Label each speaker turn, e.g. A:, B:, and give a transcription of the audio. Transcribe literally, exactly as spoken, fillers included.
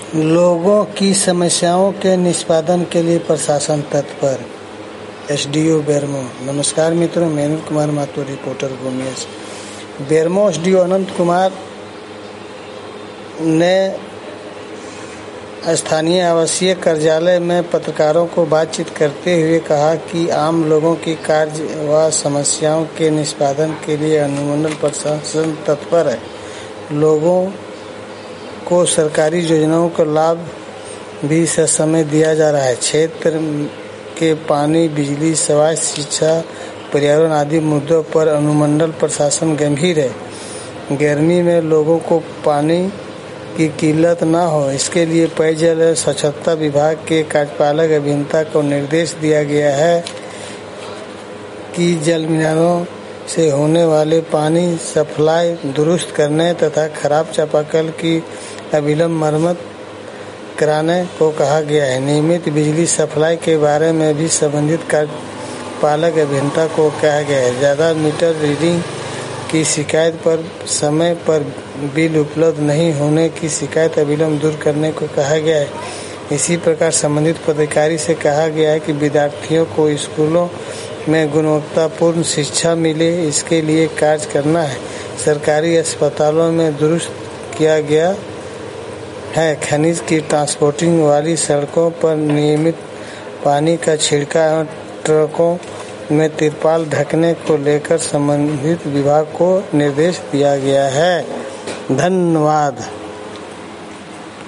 A: लोगों की समस्याओं के निष्पादन के लिए प्रशासन तत्पर। एसडीओ बेरमो। नमस्कार मित्रों, मैं अनिल कुमार माथुर, रिपोर्टर भूमिया से। बेरमो एसडीओ अनंत कुमार ने स्थानीय आवासीय कार्यालय में पत्रकारों को बातचीत करते हुए कहा कि आम लोगों की कार्य व समस्याओं के निष्पादन के लिए अनुमंडल प्रशासन तत्पर है। लोगों को सरकारी योजनाओं का लाभ भी ससमय दिया जा रहा है। क्षेत्र के पानी, बिजली, स्वास्थ्य, शिक्षा, पर्यावरण आदि मुद्दों पर अनुमंडल प्रशासन गंभीर है। गर्मी में लोगों को पानी की किल्लत न हो, इसके लिए पेयजल एवं स्वच्छता विभाग के कार्यपालक अभियंता को निर्देश दिया गया है कि जल मीनारों से होने वाले पानी सप्लाई दुरुस्त करने तथा खराब चापाकल की अविलंब मरम्मत कराने को कहा गया है। नियमित बिजली सप्लाई के बारे में भी संबंधित कार्यपालक अभियंता को कहा गया है। ज़्यादा मीटर रीडिंग की शिकायत पर समय पर बिल उपलब्ध नहीं होने की शिकायत अविलंब दूर करने को कहा गया है। इसी प्रकार संबंधित पदाधिकारी से कहा गया है कि विद्यार्थियों को स्कूलों में गुणवत्तापूर्ण शिक्षा मिले, इसके लिए कार्य करना है। सरकारी अस्पतालों में दुरुस्त किया गया है। खनिज की ट्रांसपोर्टिंग वाली सड़कों पर नियमित पानी का छिड़काव, ट्रकों में तिरपाल ढकने को लेकर संबंधित विभाग को निर्देश दिया गया है। धन्यवाद।